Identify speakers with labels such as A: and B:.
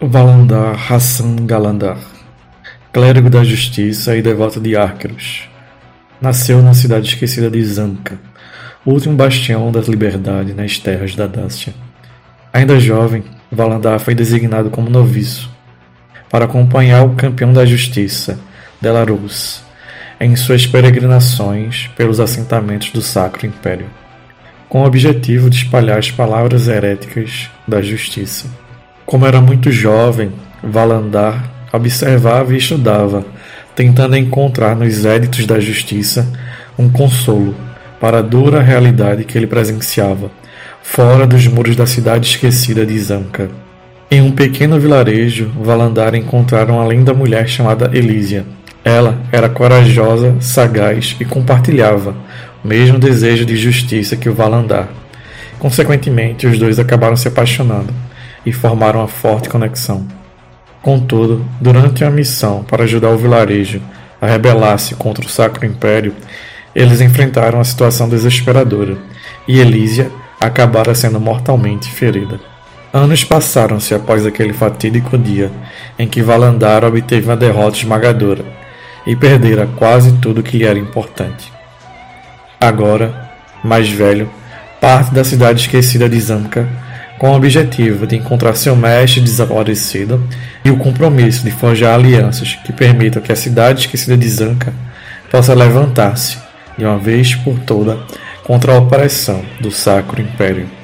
A: Valandar Hassan Galandar, clérigo da justiça e devoto de Arqueros, nasceu na cidade esquecida de Zanca, o último bastião das liberdades nas terras da Dácia. Ainda jovem, Valandar foi designado como noviço para acompanhar o campeão da justiça, Delarus, em suas peregrinações pelos assentamentos do Sacro Império, com o objetivo de espalhar as palavras heréticas da justiça. Como era muito jovem, Valandar observava e estudava, tentando encontrar nos éditos da justiça um consolo para a dura realidade que ele presenciava, fora dos muros da cidade esquecida de Zanca. Em um pequeno vilarejo, Valandar encontraram uma linda mulher chamada Elísia. Ela era corajosa, sagaz e compartilhava o mesmo desejo de justiça que o Valandar. Consequentemente, os dois acabaram se apaixonando e formaram uma forte conexão. Contudo, durante uma missão para ajudar o vilarejo a rebelar-se contra o Sacro Império, eles enfrentaram uma situação desesperadora e Elísia acabara sendo mortalmente ferida. Anos passaram-se após aquele fatídico dia em que Valandar obteve uma derrota esmagadora e perdera quase tudo que lhe era importante. Agora, mais velho, parte da cidade esquecida de Zanca com o objetivo de encontrar seu mestre desaparecido e o compromisso de forjar alianças que permitam que a cidade esquecida de Zanca possa levantar-se, de uma vez por toda, contra a opressão do Sacro Império.